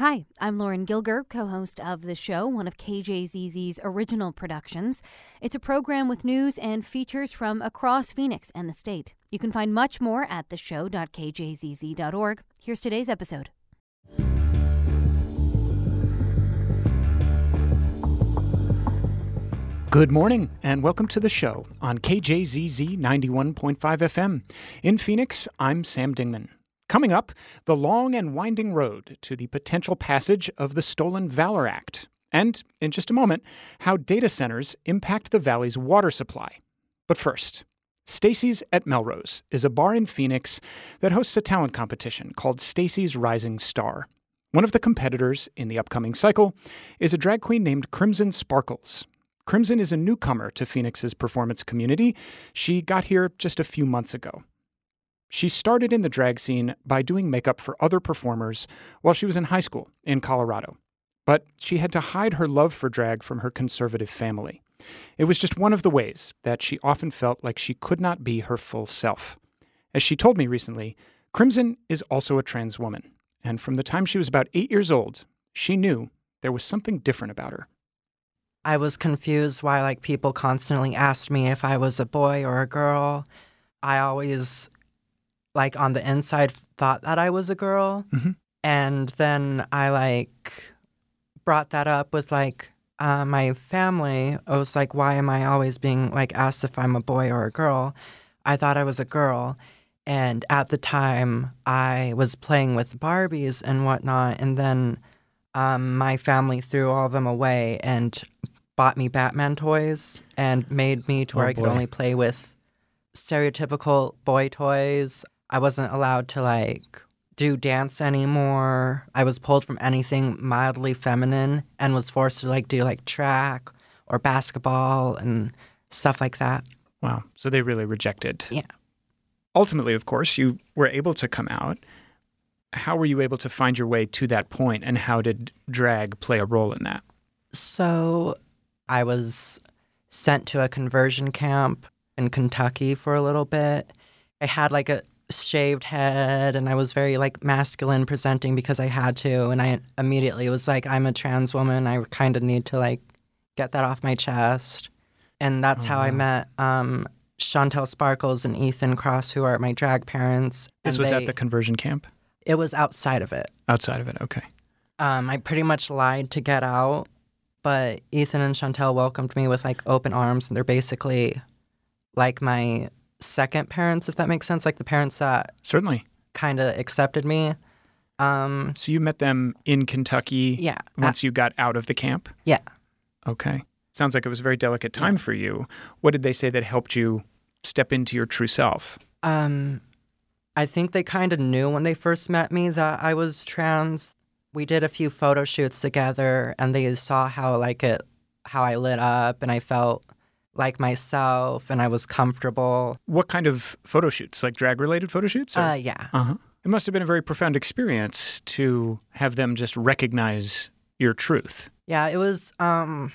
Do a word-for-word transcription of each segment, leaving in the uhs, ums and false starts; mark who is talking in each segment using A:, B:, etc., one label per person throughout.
A: Hi, I'm Lauren Gilger, co-host of the show, one of K J Z Z's original productions. It's a program with news and features from across Phoenix and the state. You can find much more at the show dot k j z z dot org. Here's today's episode.
B: Good morning, and welcome to the show on K J Z Z ninety-one point five F M. In Phoenix, I'm Sam Dingman. Coming up, the long and winding road to the potential passage of the Stolen Valor Act. And, in just a moment, how data centers impact the valley's water supply. But first, Stacy's at Melrose is a bar in Phoenix that hosts a talent competition called Stacy's Rising Star. One of the competitors in the upcoming cycle is a drag queen named Crimson Sparkles. Crimson is a newcomer to Phoenix's performance community. She got here just a few months ago. She started in the drag scene by doing makeup for other performers while she was in high school in Colorado. But she had to hide her love for drag from her conservative family. It was just one of the ways that she often felt like she could not be her full self. As she told me recently, Crimson is also a trans woman. And from the time she was about eight years old, she knew there was something different about her.
C: I was confused why like people constantly asked me if I was a boy or a girl. I always, like on the inside, thought that I was a girl.
B: Mm-hmm.
C: And then I like brought that up with like uh, my family. I was like, why am I always being like asked if I'm a boy or a girl? I thought I was a girl. And at the time, I was playing with Barbies and whatnot. And then um, my family threw all of them away and bought me Batman toys and made me to where
B: Oh,
C: I could
B: boy.
C: only play with stereotypical boy toys. I wasn't allowed to, like, do dance anymore. I was pulled from anything mildly feminine and was forced to, like, do, like, track or basketball and stuff like that.
B: Wow. So they really rejected.
C: Yeah.
B: Ultimately, of course, you were able to come out. How were you able to find your way to that point, and how did drag play a role in that?
C: So I was sent to a conversion camp in Kentucky for a little bit. I had, like, a shaved head, and I was very, like, masculine presenting because I had to, and I immediately was like, I'm a trans woman. I kind of need to, like, get that off my chest. And that's
B: Oh,
C: how I
B: wow.
C: met um, Chantel Sparkles and Ethan Cross, who are my drag parents.
B: This
C: and
B: was
C: they,
B: at the conversion camp?
C: It was outside of it.
B: Outside of it, okay.
C: Um, I pretty much lied to get out, but Ethan and Chantel welcomed me with, like, open arms, and they're basically like my second parents, if that makes sense, like the parents that
B: Certainly.
C: kind of accepted me. Um,
B: So you met them in Kentucky
C: yeah.
B: once you got out of the camp?
C: Yeah.
B: Okay. Sounds like it was a very delicate time for you. What did they say that helped you step into your true self?
C: Um, I think they kind of knew when they first met me that I was trans. We did a few photo shoots together, and they saw how, like, it, how I lit up, and I felt like myself, and I was comfortable.
B: What kind of photo shoots? Like drag-related photo shoots? or-
C: Uh, yeah.
B: Uh-huh. It must have been a very profound experience to have them just recognize your truth.
C: Yeah, it was, um,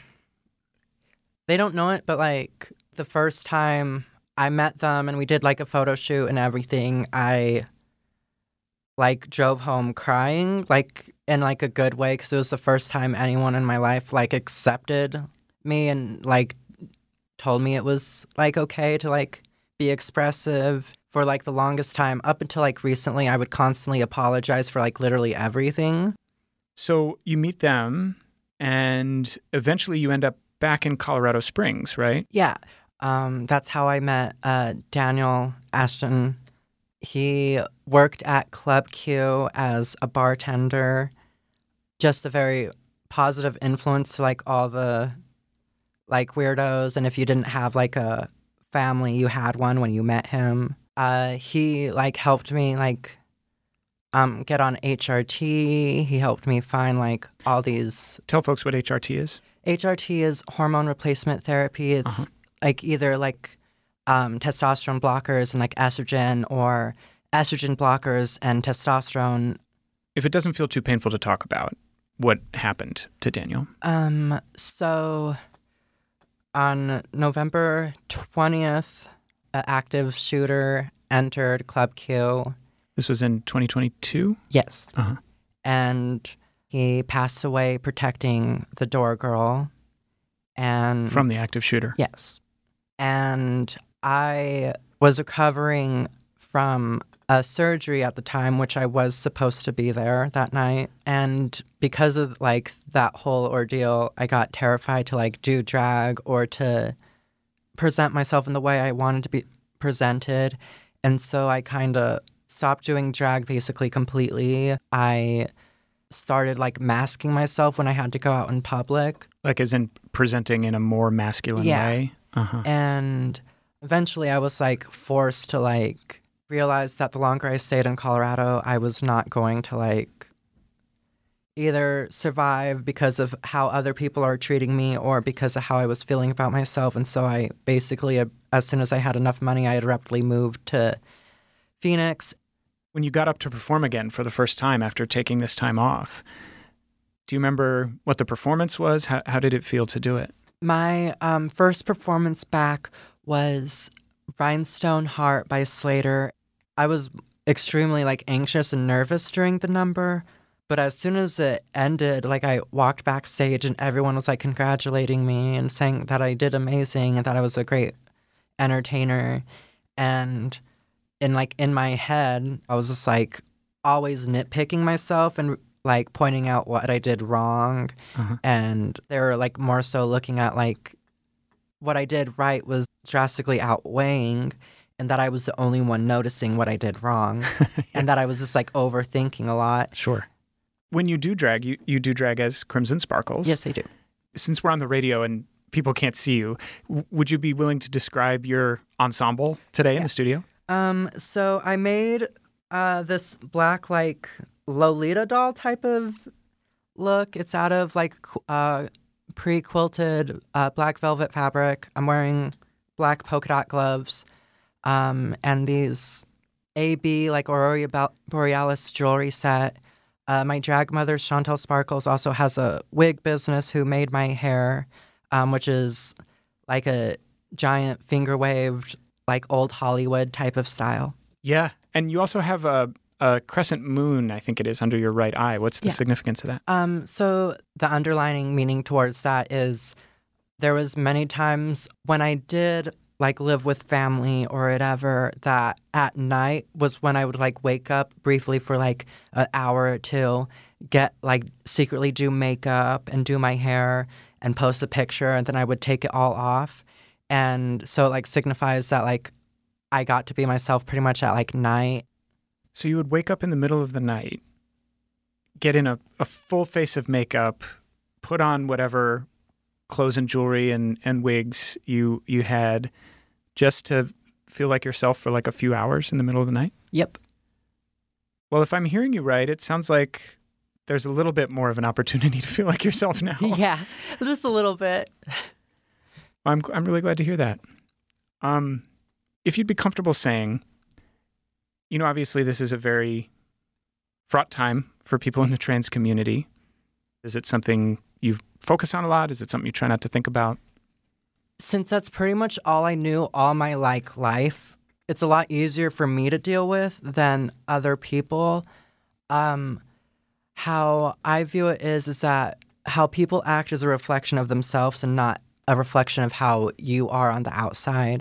C: they don't know it, but, like, the first time I met them and we did, like, a photo shoot and everything, I, like, drove home crying, like, in, like, a good way, because it was the first time anyone in my life, like, accepted me and, like, told me it was, like, okay to, like, be expressive. For, like, the longest time, up until, like, recently, I would constantly apologize for, like, literally everything.
B: So you meet them, and eventually you end up back in Colorado Springs, right?
C: Yeah. Um, that's how I met uh, Daniel Ashton. He worked at Club Q as a bartender. Just a very positive influence to, like, all the, like, weirdos. And if you didn't have, like, a family, you had one when you met him. Uh, he, like, helped me, like, um, get on H R T. He helped me find, like, all these...
B: Tell folks what H R T is.
C: H R T is hormone replacement therapy. It's,
B: Uh-huh.
C: like, either, like, um, testosterone blockers and, like, estrogen, or estrogen blockers and testosterone.
B: If it doesn't feel too painful to talk about, what happened to Daniel?
C: Um, so on November twentieth, an active shooter entered Club Q.
B: This was in twenty twenty-two?
C: Yes.
B: Uh-huh.
C: And He passed away protecting the door girl. And
B: From the active shooter.
C: Yes. And I was recovering from a surgery at the time, which I was supposed to be there that night. And because of like that whole ordeal, I got terrified to like do drag or to present myself in the way I wanted to be presented. And so I kind of stopped doing drag basically completely. I started like masking myself when I had to go out in public.
B: Like as in presenting in a more masculine
C: yeah.
B: way? Uh-huh.
C: And eventually I was like forced to like realize that the longer I stayed in Colorado, I was not going to like either survive because of how other people are treating me or because of how I was feeling about myself. And so I basically, as soon as I had enough money, I abruptly moved to Phoenix.
B: When you got up to perform again for the first time after taking this time off, do you remember what the performance was? How, how did it feel to do it?
C: My um, first performance back was Rhinestone Heart by Slater. I was extremely like anxious and nervous during the number, but as soon as it ended, like I walked backstage and everyone was like congratulating me and saying that I did amazing and that I was a great entertainer. And in like in my head, I was just like always nitpicking myself and like pointing out what I did wrong.
B: Uh-huh.
C: And they were like more so looking at like what I did right was drastically outweighing and that I was the only one noticing what I did wrong
B: yeah.
C: and that I was just like overthinking a lot.
B: Sure. When you do drag, you, you do drag as Crimson Sparkles.
C: Yes, I do.
B: Since we're on the radio and people can't see you, w- would you be willing to describe your ensemble today yeah. in the studio?
C: Um, so I made uh, this black like Lolita doll type of look. It's out of like uh, pre-quilted uh, black velvet fabric. I'm wearing black polka dot gloves um, and these A B like Aurora Borealis jewelry set. Uh, my drag mother, Chantal Sparkles, also has a wig business who made my hair, um, which is like a giant finger-waved, like old Hollywood type of style.
B: Yeah, and you also have a, a crescent moon, I think it is, under your right eye. What's the
C: yeah.
B: significance of that?
C: Um, so the underlining meaning towards that is there was many times when I did like live with family or whatever that at night was when I would like wake up briefly for like an hour or two, get like secretly do makeup and do my hair and post a picture and then I would take it all off. And so it like signifies that like I got to be myself pretty much at like night.
B: So you would wake up in the middle of the night, get in a, a full face of makeup, put on whatever clothes and jewelry and, and wigs you you had just to feel like yourself for like a few hours in the middle of the night?
C: Yep.
B: Well, if I'm hearing you right, it sounds like there's a little bit more of an opportunity to feel like yourself now.
C: Yeah, just a little bit.
B: I'm I'm really glad to hear that. Um, if you'd be comfortable saying, you know, obviously this is a very fraught time for people in the trans community. Is it something you focus on a lot? Is it something you try not to think about?
C: Since that's pretty much all I knew all my like life, it's a lot easier for me to deal with than other people. Um, how I view it is is that how people act is a reflection of themselves and not a reflection of how you are on the outside.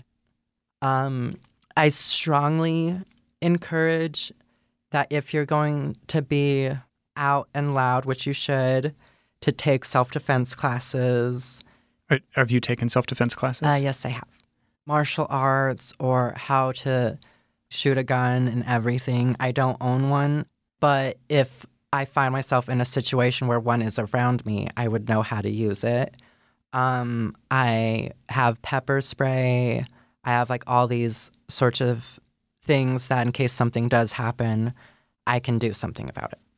C: Um, I strongly encourage that if you're going to be out and loud, which you should, to take self-defense classes.
B: Are, have you taken self-defense classes?
C: Uh, yes, I have. Martial arts or how to shoot a gun and everything. I don't own one, but if I find myself in a situation where one is around me, I would know how to use it. Um, I have pepper spray. I have like all these sorts of things that in case something does happen, I can do something about it.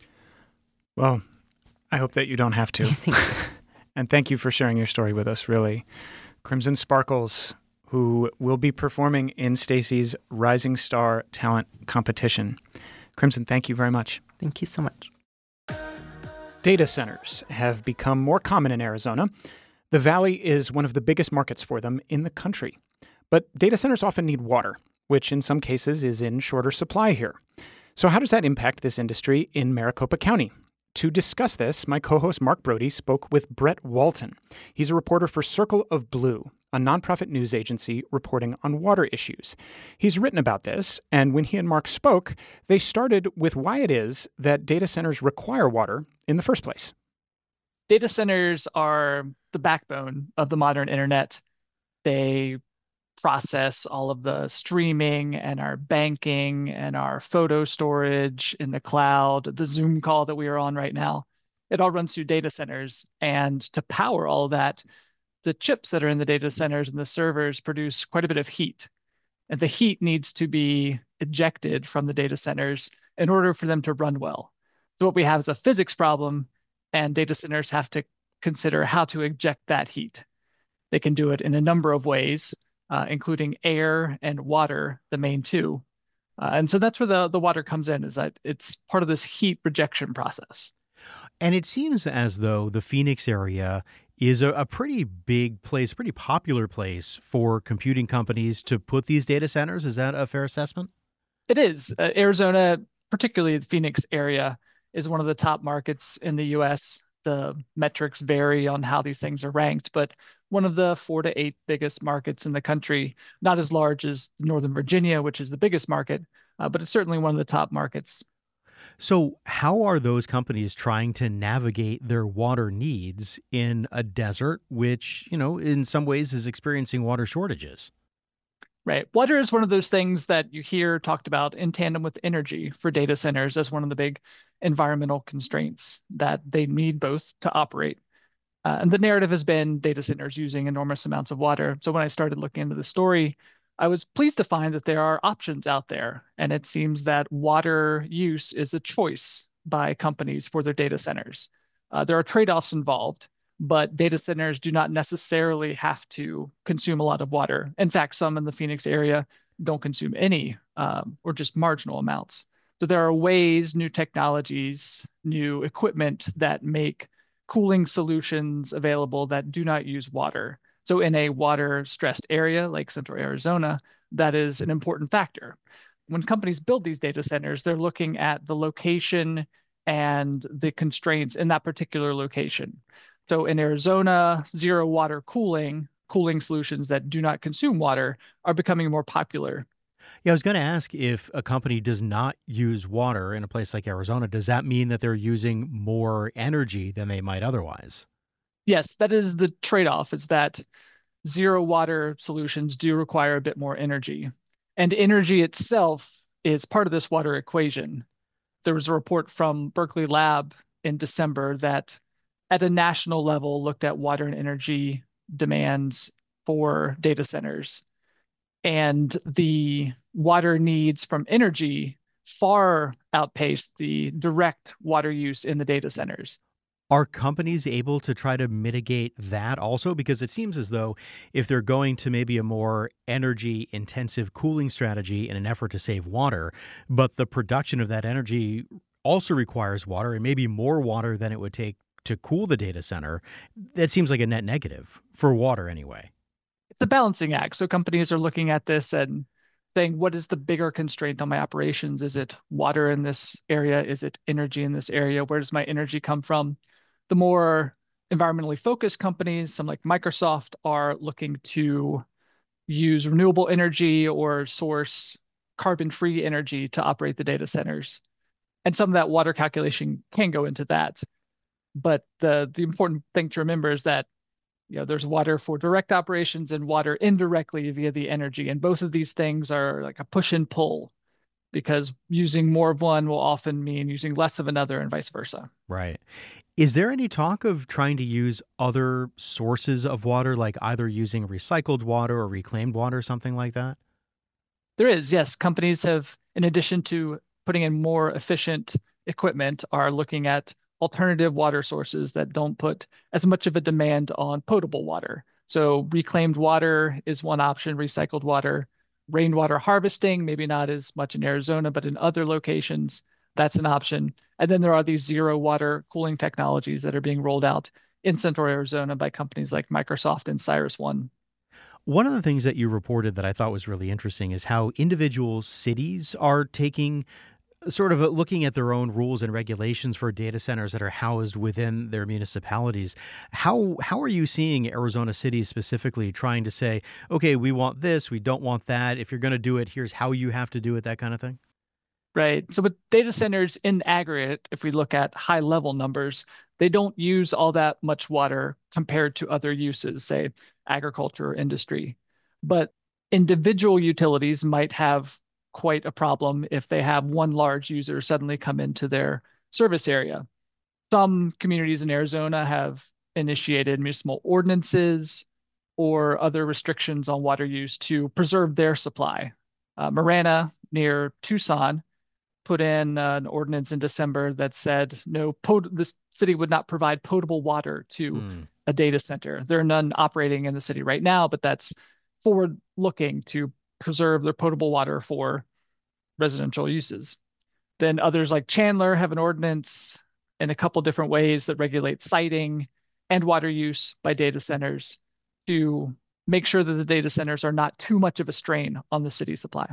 B: Well, I hope that you don't have to.
C: Thank you.
B: And thank you for sharing your story with us, really. Crimson Sparkles, who will be performing in Stacy's Rising Star Talent Competition. Crimson, thank you very much.
C: Thank you so much.
B: Data centers have become more common in Arizona. The Valley is one of the biggest markets for them in the country. But data centers often need water, which in some cases is in shorter supply here. So how does that impact this industry in Maricopa County? To discuss this, my co-host Mark Brody spoke with Brett Walton. He's a reporter for Circle of Blue, a nonprofit news agency reporting on water issues. He's written about this, and when he and Mark spoke, they started with why it is that data centers require water in the first place.
D: Data centers are the backbone of the modern internet. They process all of the streaming and our banking and our photo storage in the cloud, the Zoom call that we are on right now. It all runs through data centers. And to power all of that, the chips that are in the data centers and the servers produce quite a bit of heat. And the heat needs to be ejected from the data centers in order for them to run well. So what we have is a physics problem, and data centers have to consider how to eject that heat. They can do it in a number of ways, uh, including air and water, the main two. Uh, and so that's where the, the water comes in, is that it's part of this heat rejection process.
E: And it seems as though the Phoenix area is a, a pretty big place, pretty popular place for computing companies to put these data centers. Is that a fair assessment?
D: It is. Uh, Arizona, particularly the Phoenix area, is one of the top markets in the U S. The metrics vary on how these things are ranked, but one of the four to eight biggest markets in the country, not as large as Northern Virginia, which is the biggest market, uh, but it's certainly one of the top markets.
E: So how are those companies trying to navigate their water needs in a desert, which, you know, in some ways is experiencing water shortages?
D: Right. Water is one of those things that you hear talked about in tandem with energy for data centers as one of the big environmental constraints that they need both to operate. Uh, and the narrative has been data centers using enormous amounts of water. So when I started looking into the story, I was pleased to find that there are options out there. And it seems that water use is a choice by companies for their data centers. Uh, there are trade-offs involved, but data centers do not necessarily have to consume a lot of water. In fact, some in the Phoenix area don't consume any um, or just marginal amounts. So there are ways, new technologies, new equipment that make cooling solutions available that do not use water. So in a water-stressed area like Central Arizona, that is an important factor. When companies build these data centers, they're looking at the location and the constraints in that particular location. So in Arizona, zero water cooling, cooling solutions that do not consume water are becoming more popular.
E: Yeah, I was going to ask, if a company does not use water in a place like Arizona, does that mean that they're using more energy than they might otherwise?
D: Yes, that is the trade-off, is that zero water solutions do require a bit more energy. And energy itself is part of this water equation. There was a report from Berkeley Lab in December that at a national level looked at water and energy demands for data centers. And the water needs from energy far outpaced the direct water use in the data centers.
E: Are companies able to try to mitigate that also? Because it seems as though if they're going to maybe a more energy intensive cooling strategy in an effort to save water, but the production of that energy also requires water, and maybe more water than it would take to cool the data center, that seems like a net negative for water anyway.
D: It's a balancing act. So companies are looking at this and saying, what is the bigger constraint on my operations? Is it water in this area? Is it energy in this area? Where does my energy come from? The more environmentally focused companies, some like Microsoft, are looking to use renewable energy or source carbon-free energy to operate the data centers. And some of that water calculation can go into that. But the, the important thing to remember is that, you know, there's water for direct operations and water indirectly via the energy. And both of these things are like a push and pull, because using more of one will often mean using less of another and vice versa.
E: Right. Is there any talk of trying to use other sources of water, like either using recycled water or reclaimed water, something like that?
D: There is, yes. Companies have, in addition to putting in more efficient equipment, are looking at alternative water sources that don't put as much of a demand on potable water. So reclaimed water is one option, recycled water, rainwater harvesting, maybe not as much in Arizona, but in other locations, that's an option. And then there are these zero water cooling technologies that are being rolled out in Central Arizona by companies like Microsoft and CyrusOne.
E: One of the things that you reported that I thought was really interesting is how individual cities are taking sort of looking at their own rules and regulations for data centers that are housed within their municipalities. How how are you seeing Arizona City specifically trying to say, okay, we want this, we don't want that. If you're going to do it, here's how you have to do it, that kind of thing?
D: Right. So with data centers in aggregate, if we look at high level numbers, they don't use all that much water compared to other uses, say agriculture or industry. But individual utilities might have quite a problem if they have one large user suddenly come into their service area. Some communities in Arizona have initiated municipal ordinances or other restrictions on water use to preserve their supply. Uh, Marana, near Tucson, put in uh, an ordinance in December that said no, pot- the city would not provide potable water to mm. a data center. There are none operating in the city right now, but that's forward-looking to preserve their potable water for residential uses. Then others like Chandler have an ordinance in a couple different ways that regulate siting and water use by data centers to make sure that the data centers are not too much of a strain on the city supply.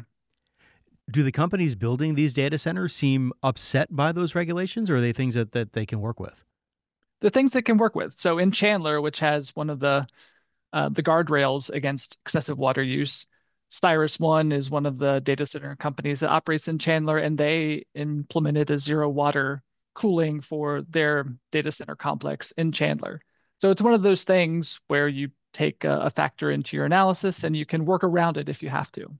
E: Do the companies building these data centers seem upset by those regulations, or are they things that, that they can work with?
D: The things they can work with. So in Chandler, which has one of the uh, the guardrails against excessive water use, Cyrus One is one of the data center companies that operates in Chandler, and they implemented a zero water cooling for their data center complex in Chandler. So it's one of those things where you take a, a factor into your analysis and you can work around it if you have to.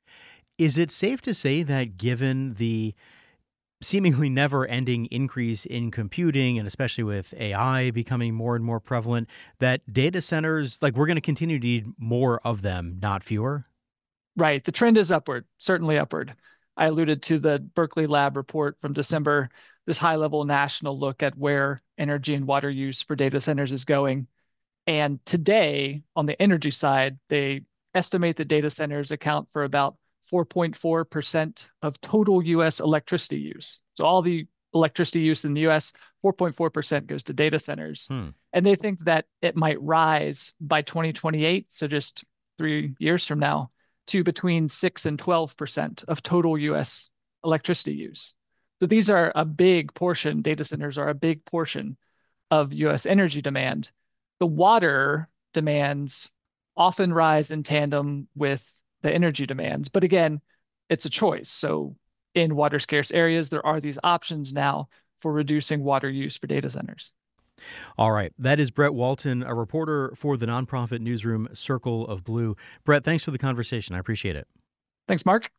E: Is it safe to say that given the seemingly never-ending increase in computing, and especially with A I becoming more and more prevalent, that data centers, like we're going to continue to need more of them, not fewer?
D: Right. The trend is upward, certainly upward. I alluded to the Berkeley Lab report from December, this high-level national look at where energy and water use for data centers is going. And today, on the energy side, they estimate that data centers account for about four point four percent of total U S electricity use. So all the electricity use in the U S, four point four percent goes to data centers. Hmm. And they think that it might rise by twenty twenty-eight, so just three years from now, to between six and twelve percent of total U S electricity use. So these are a big portion, data centers are a big portion of U S energy demand. The water demands often rise in tandem with the energy demands. But again, it's a choice. So in water scarce areas, there are these options now for reducing water use for data centers.
E: All right. That is Brett Walton, a reporter for the nonprofit newsroom Circle of Blue. Brett, thanks for the conversation. I appreciate it.
D: Thanks, Mark.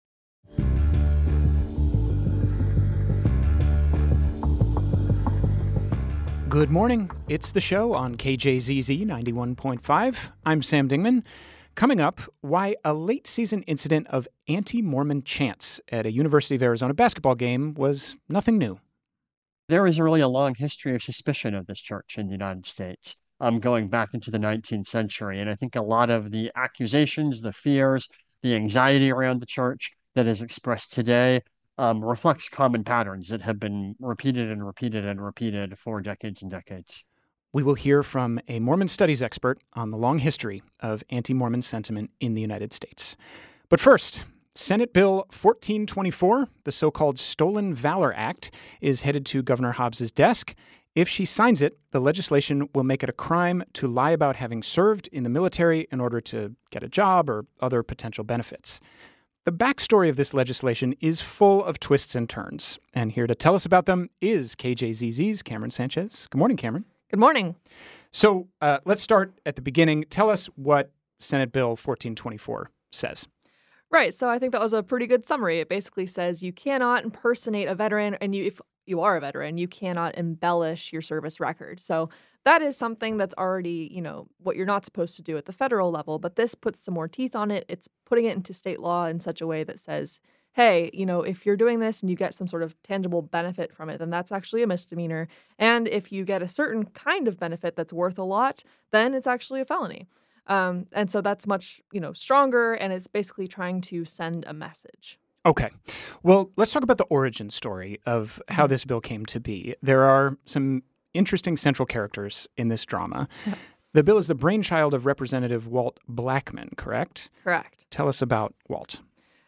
B: Good morning. It's the show on K J Z Z ninety-one point five. I'm Sam Dingman. Coming up, why a late-season incident of anti-Mormon chants at a University of Arizona basketball game was nothing new.
F: There is really a long history of suspicion of this church in the United States, um, going back into the nineteenth century. And I think a lot of the accusations, the fears, the anxiety around the church that is expressed today um, reflects common patterns that have been repeated and repeated and repeated for decades and decades.
B: We will hear from a Mormon studies expert on the long history of anti-Mormon sentiment in the United States. But first, Senate Bill fourteen twenty-four, the so-called Stolen Valor Act, is headed to Governor Hobbs's desk. If she signs it, the legislation will make it a crime to lie about having served in the military in order to get a job or other potential benefits. The backstory of this legislation is full of twists and turns, and here to tell us about them is K J Z Z's Cameron Sanchez. Good morning, Cameron.
G: Good morning.
B: So uh, let's start at the beginning. Tell us what Senate Bill fourteen twenty-four says.
G: Right. So I think that was a pretty good summary. It basically says you cannot impersonate a veteran, and you, if you are a veteran, you cannot embellish your service record. So that is something that's already, you know, what you're not supposed to do at the federal level. But this puts some more teeth on it. It's putting it into state law in such a way that says, hey, you know, if you're doing this and you get some sort of tangible benefit from it, then that's actually a misdemeanor. And if you get a certain kind of benefit that's worth a lot, then it's actually a felony. Um, and so that's much, you know, stronger, and it's basically trying to send a message.
B: Okay. Well, let's talk about the origin story of how this bill came to be. There are some interesting central characters in this drama. Yeah. The bill is the brainchild of Representative Walt Blackman, correct?
G: Correct.
B: Tell us about Walt.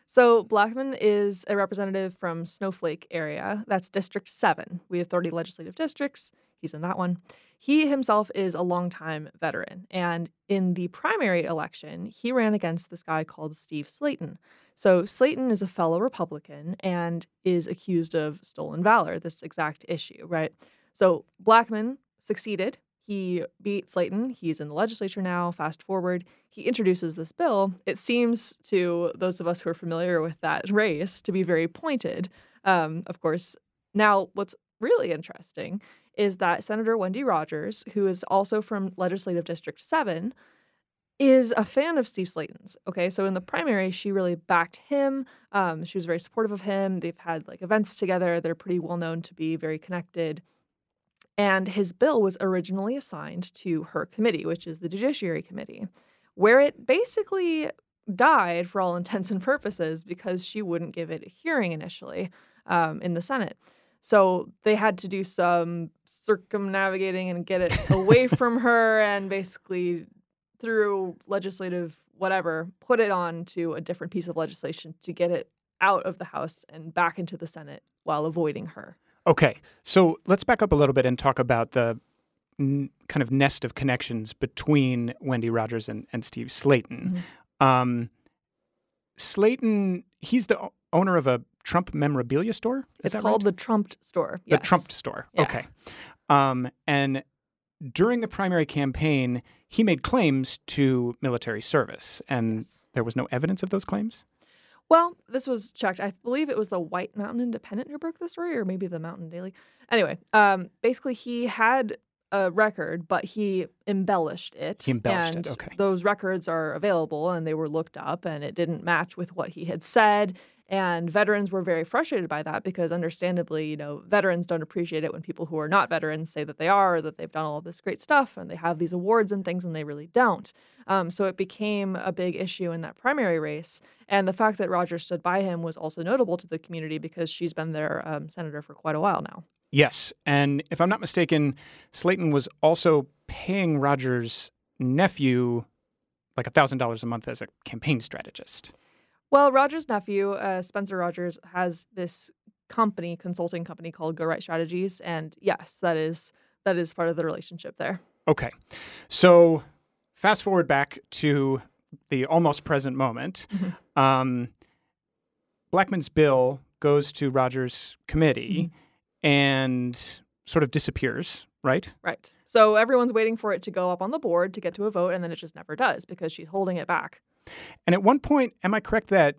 G: So Blackmun is a representative from Snowflake area. That's District seven. We have thirty legislative districts. He's in that one. He himself is a longtime veteran. And in the primary election, he ran against this guy called Steve Slaton. So Slaton is a fellow Republican and is accused of stolen valor, this exact issue, right? So Blackmun succeeded. He beat Slaton. He's in the legislature now. Fast forward, he introduces this bill. It seems to those of us who are familiar with that race to be very pointed. Um, of course, now what's really interesting is that Senator Wendy Rogers, who is also from Legislative District seven, is a fan of Steve Slaton's. Okay, so in the primary, she really backed him. Um, she was very supportive of him. They've had like events together. They're pretty well known to be very connected. And his bill was originally assigned to her committee, which is the Judiciary Committee, where it basically died for all intents and purposes because she wouldn't give it a hearing initially um, in the Senate. So they had to do some circumnavigating and get it away from her and basically through legislative whatever, put it on to a different piece of legislation to get it out of the House and back into the Senate while avoiding her.
B: Okay, so let's back up a little bit and talk about the n- kind of nest of connections between Wendy Rogers and, and Steve Slaton. Mm-hmm. Um, Slaton, he's the o- owner of a Trump memorabilia store? Is
G: it's called
B: right?
G: the Trump store.
B: The
G: Yes.
B: Trump store.
G: Yeah.
B: Okay. Um, and during the primary campaign, he made claims to military service, and
G: Yes.
B: there was no evidence of those claims?
G: Well, this was checked. I believe it was the White Mountain Independent who broke the story, or maybe the Mountain Daily. Anyway, um, basically he had a record, but he embellished it.
B: He embellished
G: and
B: it, okay.
G: Those records are available, and they were looked up, and it didn't match with what he had said. And veterans were very frustrated by that because, understandably, you know, veterans don't appreciate it when people who are not veterans say that they are, or that they've done all of this great stuff, and they have these awards and things, and they really don't. Um, so it became a big issue in that primary race. And the fact that Rogers stood by him was also notable to the community because she's been their um, senator for quite a while now.
B: Yes, and if I'm not mistaken, Slaton was also paying Rogers' nephew like one thousand dollars a month as a campaign strategist.
G: Well, Rogers' nephew, uh, Spencer Rogers, has this company, consulting company called Go Right Strategies, and yes, that is that is part of the relationship there.
B: Okay, so fast forward back to the almost present moment.
G: Mm-hmm.
B: Um, Blackmun's bill goes to Rogers' committee
G: Mm-hmm.
B: and sort of disappears, right?
G: Right. So everyone's waiting for it to go up on the board to get to a vote, and then it just never does because she's holding it back.
B: And at one point, am I correct that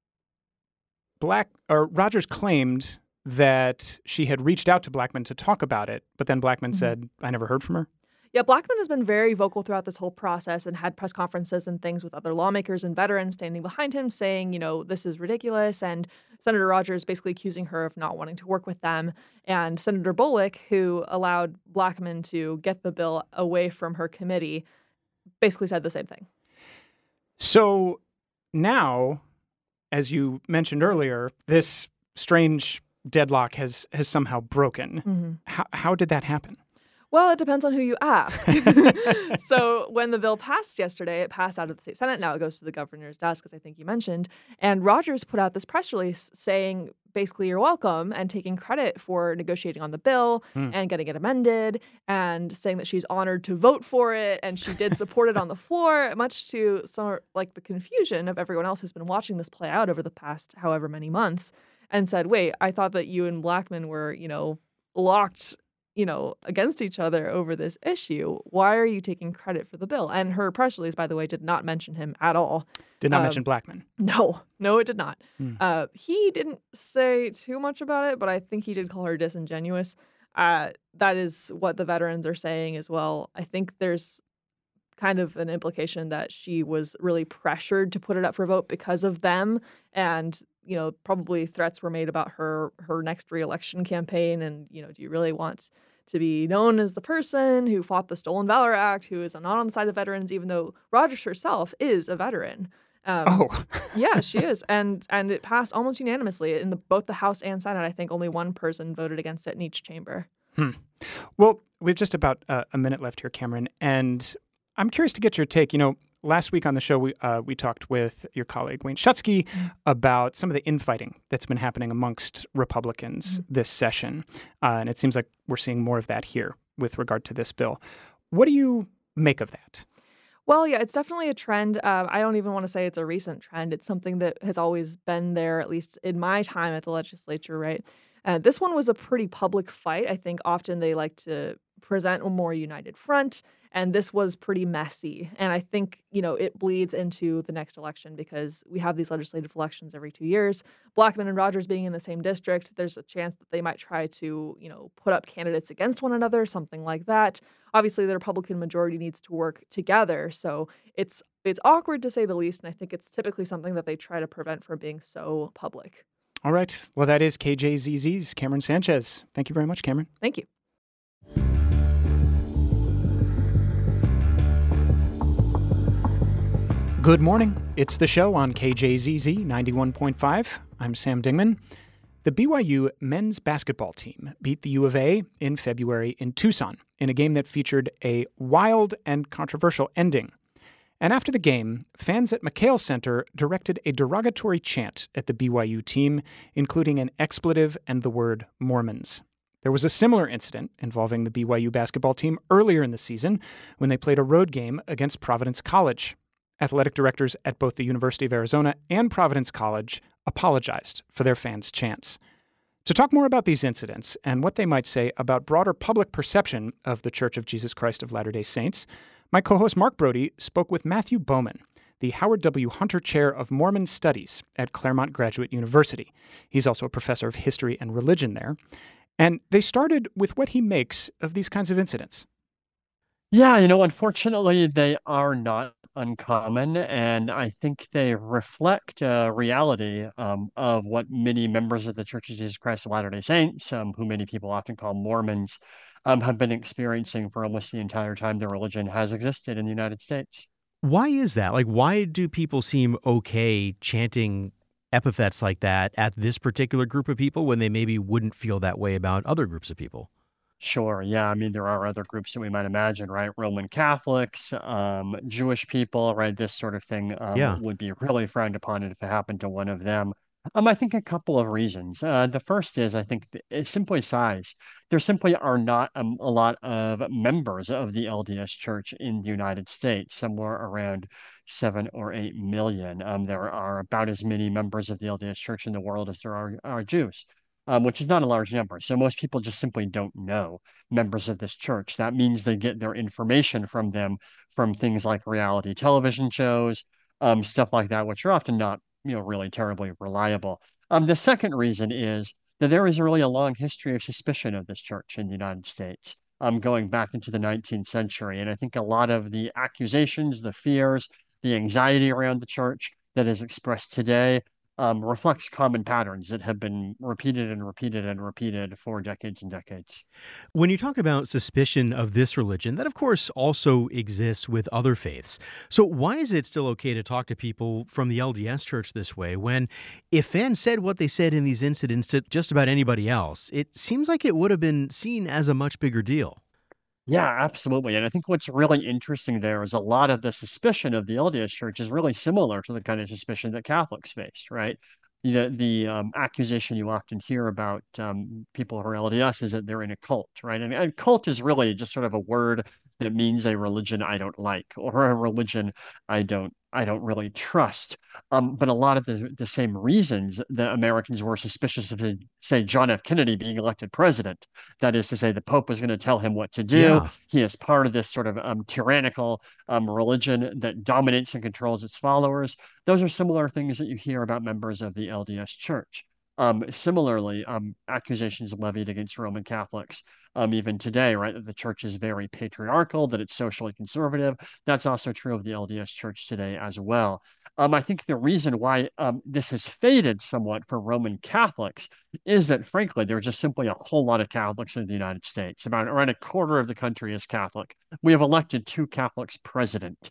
B: Black or Rogers claimed that she had reached out to Blackmun to talk about it, but then Blackmun mm-hmm. said, I never heard from her?
G: Yeah, Blackmun has been very vocal throughout this whole process and had press conferences and things with other lawmakers and veterans standing behind him saying, you know, this is ridiculous. And Senator Rogers basically accusing her of not wanting to work with them. And Senator Bullock, who allowed Blackmun to get the bill away from her committee, basically said the same thing.
B: So now, as you mentioned earlier, this strange deadlock has, has somehow broken.
G: Mm-hmm.
B: How, how did that happen?
G: Well, it depends on who you ask. So when the bill passed yesterday, it passed out of the state Senate. Now it goes to the governor's desk, as I think you mentioned. And Rogers put out this press release saying, basically, you're welcome, and taking credit for negotiating on the bill mm. and getting it amended, and saying that she's honored to vote for it, and she did support it on the floor, much to some like the confusion of everyone else who's been watching this play out over the past however many months, and said, wait, I thought that you and Blackmun were, you know, locked you know, against each other over this issue. Why are you taking credit for the bill? And her press release, by the way, did not mention him at all.
B: Did not
G: um,
B: mention Blackmun?
G: No, no, it did not.
B: Hmm.
G: Uh, he didn't say too much about it, but I think he did call her disingenuous. Uh, that is what the veterans are saying as well. I think there's kind of an implication that she was really pressured to put it up for vote because of them. And, you know, probably threats were made about her, her next reelection campaign. And, you know, do you really want to be known as the person who fought the Stolen Valor Act, who is not on the side of veterans, even though Rogers herself is a veteran? Um,
B: oh.
G: Yeah, she is. And and it passed almost unanimously in the, both the House and Senate. I think only one person voted against it in each chamber.
B: Hmm. Well, we have just about uh, a minute left here, Cameron. And I'm curious to get your take. You know, last week on the show, we uh, we talked with your colleague Wayne Schutsky about some of the infighting that's been happening amongst Republicans mm-hmm. this session. Uh, and it seems like we're seeing more of that here with regard to this bill. What do you make of that?
G: Well, yeah, it's definitely a trend. Uh, I don't even want to say it's a recent trend. It's something that has always been there, at least in my time at the legislature, right? Uh, this one was a pretty public fight. I think often they like to present a more united front, and this was pretty messy. And I think, you know, it bleeds into the next election because we have these legislative elections every two years. Blackmun and Rogers being in the same district, there's a chance that they might try to, you know, put up candidates against one another, something like that. Obviously, the Republican majority needs to work together, so it's it's awkward to say the least, and I think it's typically something that they try to prevent from being so public.
B: All right. Well, that is K J Z Z's Cameron Sanchez. Thank you very much, Cameron.
G: Thank you.
B: Good morning. It's the show on K J Z Z ninety-one point five. I'm Sam Dingman. The B Y U men's basketball team beat the U of A in February in Tucson in a game that featured a wild and controversial ending. And after the game, fans at McKale Center directed a derogatory chant at the B Y U team, including an expletive and the word Mormons. There was a similar incident involving the B Y U basketball team earlier in the season when they played a road game against Providence College. Athletic directors at both the University of Arizona and Providence College apologized for their fans' chants. To talk more about these incidents and what they might say about broader public perception of the Church of Jesus Christ of Latter-day Saints, my co-host Mark Brody spoke with Matthew Bowman, the Howard W. Hunter Chair of Mormon Studies at Claremont Graduate University. He's also a professor of history and religion there. And they started with what he makes of these kinds of incidents.
F: Yeah, you know, unfortunately, they are not uncommon, and I think they reflect a reality um, of what many members of the Church of Jesus Christ of Latter-day Saints, um, who many people often call Mormons, um, have been experiencing for almost the entire time their religion has existed in the United States.
E: Why is that? Like, why do people seem okay chanting epithets like that at this particular group of people when they maybe wouldn't feel that way about other groups of people?
F: Sure. Yeah. I mean, there are other groups that we might imagine, right? Roman Catholics, um, Jewish people, right? This sort of thing um,
E: Yeah.
F: would be really frowned upon if it happened to one of them. Um, I think a couple of reasons. Uh, the first is, I think, th- it's simply size. There simply are not um, a lot of members of the L D S Church in the United States, somewhere around seven or eight million. Um, there are about as many members of the L D S Church in the world as there are, are Jews. Um, which is not a large number. So most people just simply don't know members of this church. That means they get their information from them from things like reality television shows, um, stuff like that, which are often not, you know, really terribly reliable. Um, the second reason is that there is really a long history of suspicion of this church in the United States, um, going back into the nineteenth century. And I think a lot of the accusations, the fears, the anxiety around the church that is expressed today Um, reflects common patterns that have been repeated and repeated and repeated for decades and decades.
E: When you talk about suspicion of this religion, that of course also exists with other faiths. So why is it still okay to talk to people from the L D S Church this way when if fans said what they said in these incidents to just about anybody else, it seems like it would have been seen as a much bigger deal?
F: Yeah, absolutely. And I think what's really interesting there is a lot of the suspicion of the L D S Church is really similar to the kind of suspicion that Catholics faced, right? The, the um, accusation you often hear about um, people who are L D S is that they're in a cult, right? And, and cult is really just sort of a word that means a religion I don't like or a religion I don't I don't really trust. Um, but a lot of the, the same reasons that Americans were suspicious of, say, John F. Kennedy being elected president. That is to say, the Pope was going to tell him what to do.
E: Yeah.
F: He is part of this sort of um, tyrannical um, religion that dominates and controls its followers. Those are similar things that you hear about members of the L D S Church. Um, similarly, um, accusations levied against Roman Catholics, um, even today, right? That the church is very patriarchal, that it's socially conservative. That's also true of the L D S Church today as well. Um, I think the reason why um, this has faded somewhat for Roman Catholics is that, frankly, there are just simply a whole lot of Catholics in the United States. About around a quarter of the country is Catholic. We have elected two Catholics president.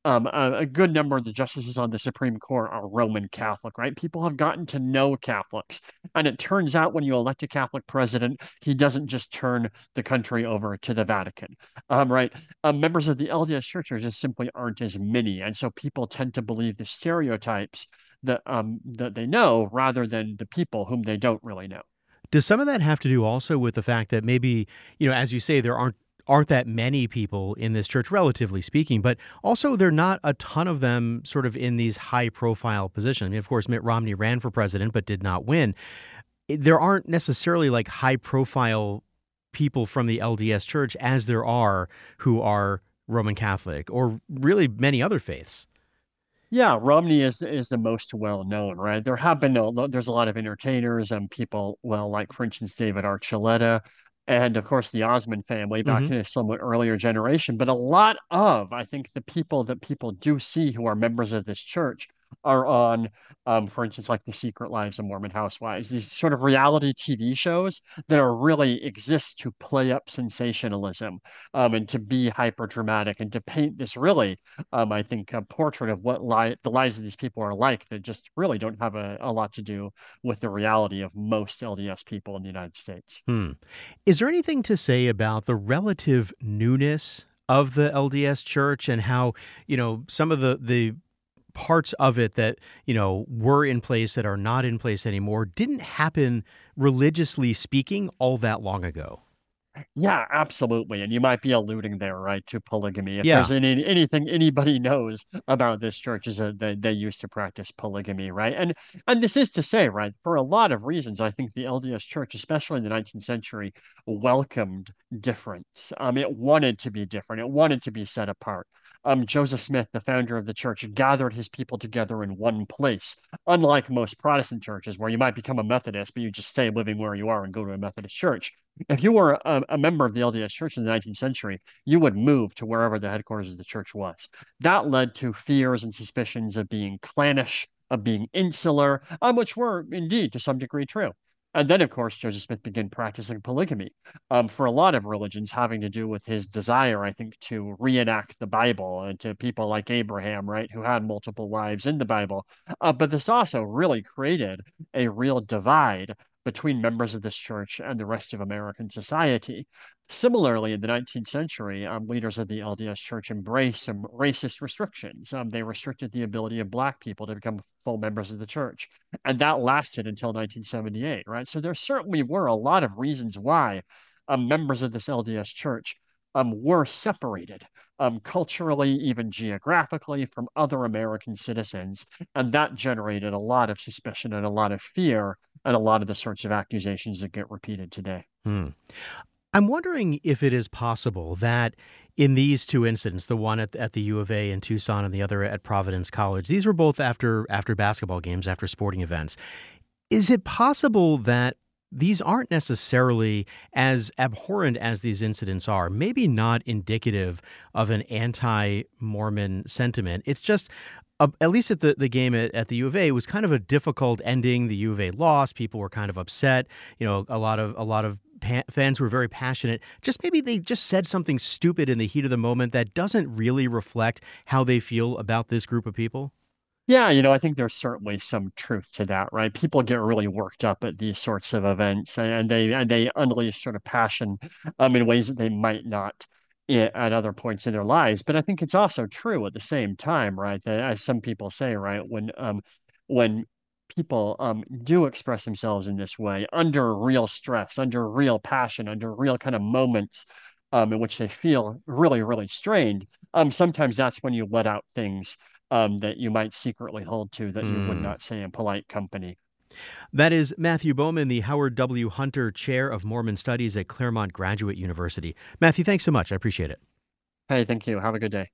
F: Um, a, a good number of the justices on the Supreme Court are Roman Catholic, right? People have gotten to know Catholics. And it turns out when you elect a Catholic president, he doesn't just turn the country over to the Vatican, um, right? Um, members of the L D S Church just simply aren't as many. And so people tend to believe the stereotypes that, um, that they know rather than the people whom they don't really know.
E: Does some of that have to do also with the fact that maybe, you know, as you say, there aren't aren't that many people in this church, relatively speaking, but also there are not a ton of them sort of in these high-profile positions. I mean, of course, Mitt Romney ran for president but did not win. There aren't necessarily like high-profile people from the L D S Church as there are who are Roman Catholic or really many other faiths.
F: Yeah, Romney is is the most well known, right? There have been a, there's a lot of entertainers and people, well, like for instance, David Archuleta, and of course the Osmond family back
E: Mm-hmm.
F: in a somewhat earlier generation. But a lot of, I think, the people that people do see who are members of this church are on, um, for instance, like The Secret Lives of Mormon Housewives, these sort of reality T V shows that are really exist to play up sensationalism, um, and to be hyper dramatic and to paint this really, um, I think, a portrait of what li the lives of these people are like that just really don't have a, a lot to do with the reality of most L D S people in the United States.
E: Hmm. Is there anything to say about the relative newness of the L D S Church and how, you know, some of the the parts of it that, you know, were in place that are not in place anymore didn't happen, religiously speaking, all that long ago?
F: Yeah, absolutely. And you might be alluding there, right, to polygamy. If
E: Yeah.
F: there's any anything anybody knows about this church is that they, they used to practice polygamy, right? And and this is to say, right, for a lot of reasons, I think the L D S Church, especially in the nineteenth century, welcomed difference. Um, it wanted to be different. It wanted to be set apart. Um, Joseph Smith, the founder of the church, gathered his people together in one place, unlike most Protestant churches where you might become a Methodist, but you just stay living where you are and go to a Methodist church. If you were a, a member of the L D S Church in the nineteenth century, you would move to wherever the headquarters of the church was. That led to fears and suspicions of being clannish, of being insular, um, which were indeed to some degree true. And then, of course, Joseph Smith began practicing polygamy, um, for a lot of religions, having to do with his desire, I think, to reenact the Bible and to people like Abraham, right, who had multiple wives in the Bible. Uh, but this also really created a real divide between members of this church and the rest of American society. Similarly, in the nineteenth century, um, leaders of the L D S Church embraced some racist restrictions. Um, they restricted the ability of Black people to become full members of the church. And that lasted until nineteen seventy-eight, right? So there certainly were a lot of reasons why um, members of this L D S Church um, were separated, um, culturally, even geographically, from other American citizens. And that generated a lot of suspicion and a lot of fear and a lot of the sorts of accusations that get repeated today.
E: Hmm. I'm wondering if it is possible that in these two incidents, the one at, at the U of A in Tucson and the other at Providence College, these were both after after basketball games, after sporting events. Is it possible that these aren't necessarily, as abhorrent as these incidents are, maybe not indicative of an anti-Mormon sentiment? It's just, uh, at least at the, the game at, at the U of A, it was kind of a difficult ending. The U of A lost. People were kind of upset. You know, a lot of a lot of pa- fans were very passionate. Just maybe they just said something stupid in the heat of the moment that doesn't really reflect how they feel about this group of people.
F: Yeah, you know, I think there's certainly some truth to that, right? People get really worked up at these sorts of events, and they and they unleash sort of passion, um, in ways that they might not i- at other points in their lives. But I think it's also true at the same time, right? That as some people say, right, when um when people um do express themselves in this way under real stress, under real passion, under real kind of moments, um, in which they feel really, really strained, um, sometimes that's when you let out things um, that you might secretly hold to that you would
E: Mm.
F: not say in polite company.
E: That is Matthew Bowman, the Howard W. Hunter Chair of Mormon Studies at Claremont Graduate University. Matthew, thanks so much. I appreciate it.
F: Hey, thank you. Have a good day.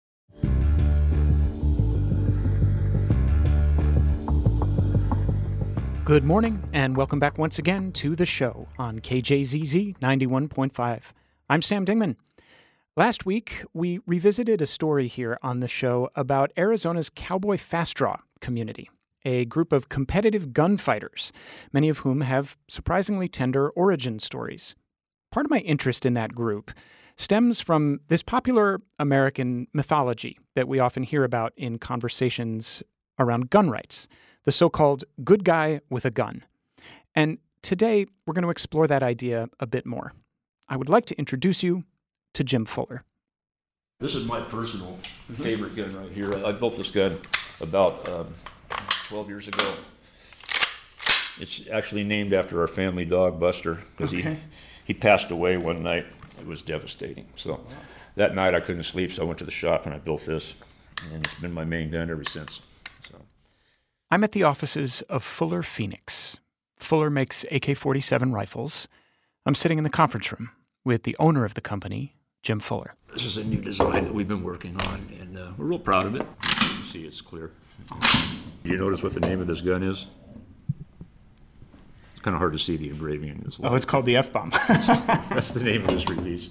B: Good morning, and welcome back once again to the show on K J Z Z ninety-one point five. I'm Sam Dingman. Last week, we revisited a story here on the show about Arizona's Cowboy Fast Draw community, a group of competitive gunfighters, many of whom have surprisingly tender origin stories. Part of my interest in that group stems from this popular American mythology that we often hear about in conversations around gun rights, the so-called good guy with a gun. And today, we're going to explore that idea a bit more. I would like to introduce you to Jim Fuller.
H: This is my personal favorite gun right here. I built this gun about um, twelve years ago. It's actually named after our family dog, Buster, because okay. he, he passed away one night. It was devastating. So wow. That night I couldn't sleep, so I went to the shop and I built this. And it's been my main gun ever since. So.
B: I'm at the offices of Fuller Phoenix. Fuller makes A K forty-seven rifles. I'm sitting in the conference room with the owner of the company, Jim Fuller.
H: This is a new design that we've been working on, and uh, we're real proud of it. You can see it's clear. You notice what the name of this gun is? It's kind of hard to see the engraving in this.
B: Oh, it's called the F-bomb.
H: that's, the, that's the name of this release.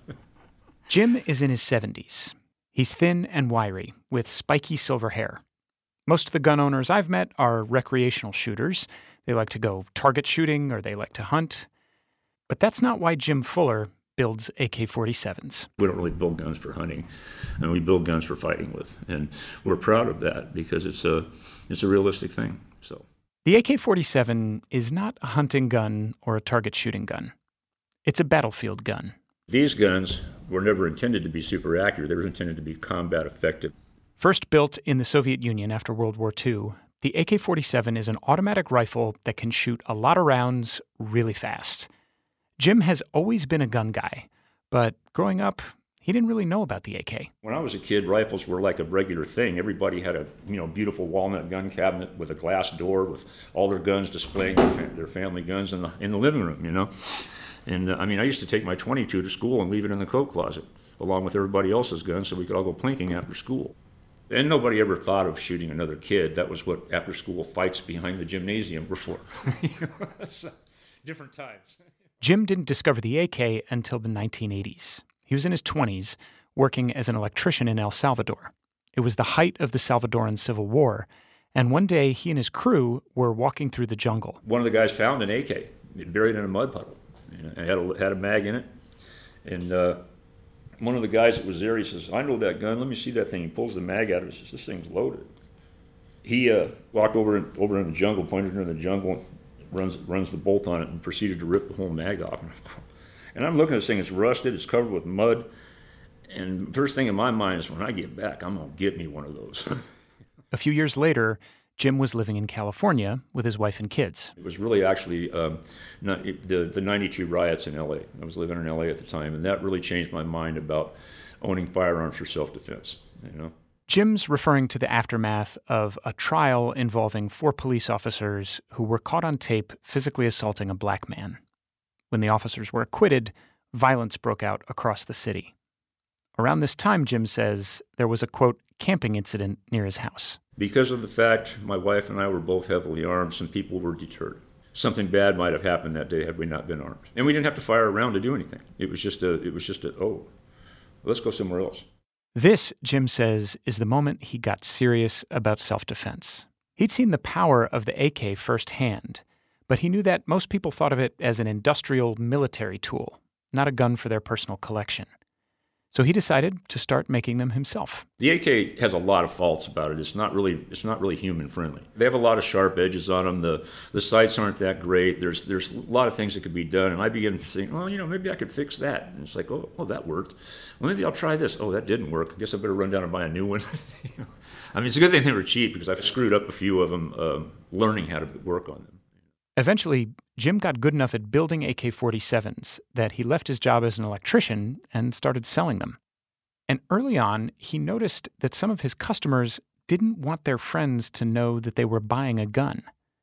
B: Jim is in his seventies. He's thin and wiry, with spiky silver hair. Most of the gun owners I've met are recreational shooters. They like to go target shooting or they like to hunt. But that's not why Jim Fuller builds A K forty-sevens.
H: We don't really build guns for hunting, and we build guns for fighting with. And we're proud of that because it's a, it's a realistic thing. So
B: the A K forty-seven is not a hunting gun or a target shooting gun. It's a battlefield gun.
H: These guns were never intended to be super accurate. They were intended to be combat effective.
B: First built in the Soviet Union after World War Two, the A K forty-seven is an automatic rifle that can shoot a lot of rounds really fast. Jim has always been a gun guy, but growing up, he didn't really know about the A K.
H: When I was a kid, rifles were like a regular thing. Everybody had a you know beautiful walnut gun cabinet with a glass door with all their guns displaying their, fa- their family guns in the in the living room, you know. And uh, I mean, I used to take my twenty-two to school and leave it in the coat closet, along with everybody else's guns, so we could all go plinking after school. And nobody ever thought of shooting another kid. That was what after-school fights behind the gymnasium were for. So, different times.
B: Jim didn't discover the A K until the nineteen eighties. He was in his twenties, working as an electrician in El Salvador. It was the height of the Salvadoran Civil War, and one day he and his crew were walking through the jungle.
H: One of the guys found an A K buried in a mud puddle. You know, it had a, had a mag in it, and uh, one of the guys that was there, he says, "I know that gun. Let me see that thing." He pulls the mag out. He says, "This thing's loaded." He uh, walked over over in the jungle, pointed it in the jungle, runs runs the bolt on it, and proceeded to rip the whole mag off. And I'm looking at this thing. It's rusted. It's covered with mud. And first thing in my mind is, when I get back, I'm gonna get me one of those.
B: A few years later, Jim was living in California with his wife and kids.
H: It was really actually um, not, the the ninety-two riots in L A. I was living in L A at the time, and that really changed my mind about owning firearms for self-defense. You know,
B: Jim's referring to the aftermath of a trial involving four police officers who were caught on tape physically assaulting a black man. When the officers were acquitted, violence broke out across the city. Around this time, Jim says, there was a, quote, camping incident near his house.
H: Because of the fact my wife and I were both heavily armed, some people were deterred. Something bad might have happened that day had we not been armed. And we didn't have to fire around to do anything. It was just a, it was just a, oh, let's go somewhere else.
B: This, Jim says, is the moment he got serious about self-defense. He'd seen the power of the A K firsthand, but he knew that most people thought of it as an industrial military tool, not a gun for their personal collection. So he decided to start making them himself.
H: The A K has a lot of faults about it. It's not really it's not really human friendly. They have a lot of sharp edges on them. The the sights aren't that great. There's there's a lot of things that could be done. And I began to think, well, you know, maybe I could fix that. And it's like, oh, oh, that worked. Well, maybe I'll try this. Oh, that didn't work. I guess I better run down and buy a new one. You know? I mean, it's a good thing they were cheap because I've screwed up a few of them um, learning how to work on them.
B: Eventually, Jim got good enough at building A K forty-sevens that he left his job as an electrician and started selling them. And early on, he noticed that some of his customers didn't want their friends to know that they were buying a gun.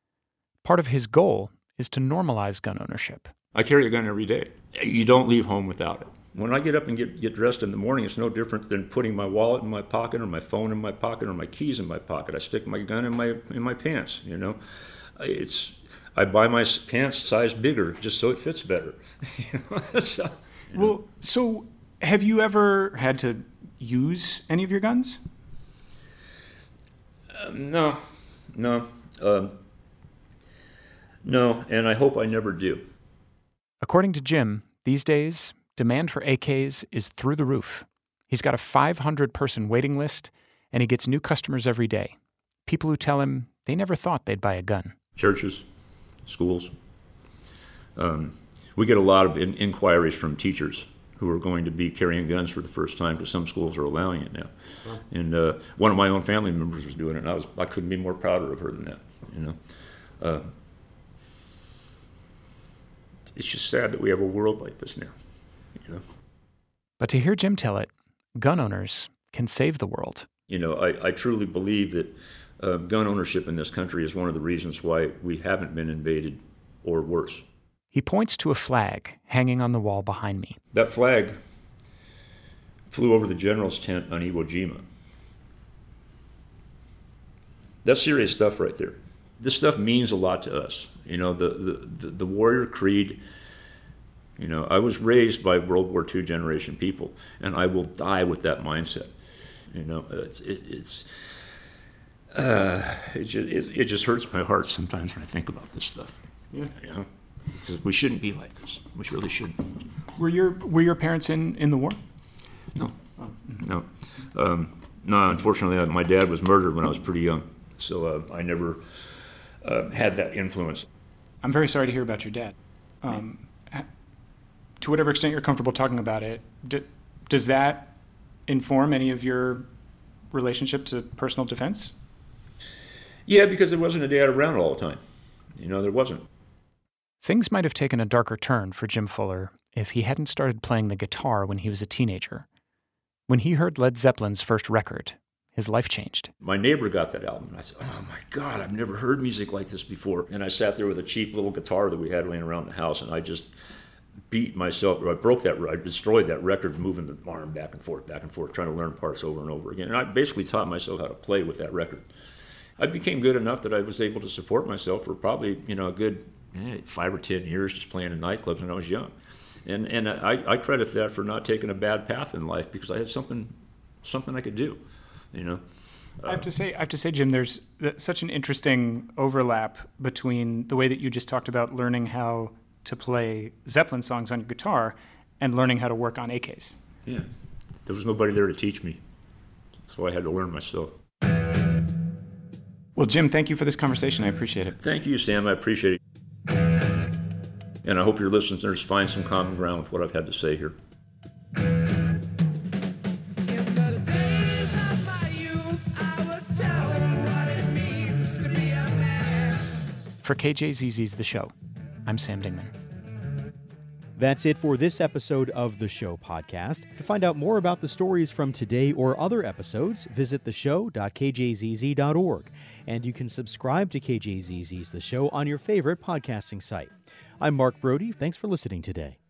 B: Part of his goal is to normalize gun ownership.
H: I carry a gun every day. You don't leave home without it. When I get up and get, get dressed in the morning, it's no different than putting my wallet in my pocket or my phone in my pocket or my keys in my pocket. I stick my gun in my in my pants, you know. It's I buy my pants size bigger just so it fits better. You know? So, you know.
B: Well, so have you ever had to use any of your guns?
H: Um, no, no, um, no, and I hope I never do.
B: According to Jim, these days, demand for A Ks is through the roof. He's got a five hundred person waiting list, and he gets new customers every day. People who tell him they never thought they'd buy a gun.
H: Churches, schools. Um, we get a lot of in- inquiries from teachers who are going to be carrying guns for the first time because some schools are allowing it now. Wow. And uh, one of my own family members was doing it, and I was I couldn't be more prouder of her than that. You know, uh, it's just sad that we have a world like this now. You know,
B: but to hear Jim tell it, gun owners can save the world.
H: You know, I, I truly believe that uh, gun ownership in this country is one of the reasons why we haven't been invaded or worse.
B: He points to a flag hanging on the wall behind me.
H: That flag flew over the general's tent on Iwo Jima. That's serious stuff right there. This stuff means a lot to us. You know, the, the, the, the warrior creed, you know, I was raised by World War Two generation people, and I will die with that mindset. You know, it's, it, it's uh, it, just, it, it just hurts my heart sometimes when I think about this stuff. Yeah. You know? Because we shouldn't be like this. We really shouldn't.
B: Were your were your parents in, in the war?
H: No, oh. no, um, no. Unfortunately, my dad was murdered when I was pretty young, so uh, I never uh, had that influence.
B: I'm very sorry to hear about your dad. Um, to whatever extent you're comfortable talking about it, do, does that inform any of your relationship to personal defense?
H: Yeah, because there wasn't a dad around all the time. You know, there wasn't.
B: Things might have taken a darker turn for Jim Fuller if he hadn't started playing the guitar when he was a teenager. When he heard Led Zeppelin's first record, his life changed.
H: My neighbor got that album, and I said, oh my God, I've never heard music like this before. And I sat there with a cheap little guitar that we had laying around the house, and I just beat myself, or I broke that, I destroyed that record, moving the arm back and forth, back and forth, trying to learn parts over and over again. And I basically taught myself how to play with that record. I became good enough that I was able to support myself for probably, you know, a good eh, five or ten years just playing in nightclubs when I was young. And and I, I credit that for not taking a bad path in life because I had something something I could do, you know. Uh,
B: I have to say, I have to say, Jim, there's such an interesting overlap between the way that you just talked about learning how to play Zeppelin songs on your guitar and learning how to work on A Ks.
H: Yeah, there was nobody there to teach me, so I had to learn myself.
B: Well, Jim, thank you for this conversation. I appreciate it.
H: Thank you, Sam. I appreciate it. And I hope your listeners find some common ground with what I've had to say here.
B: For K J Z Z's The Show, I'm Sam Dingman.
E: That's it for this episode of The Show podcast. To find out more about the stories from today or other episodes, visit the show dot k j z z dot org. And you can subscribe to K J Z Z's The Show on your favorite podcasting site. I'm Mark Brody. Thanks for listening today.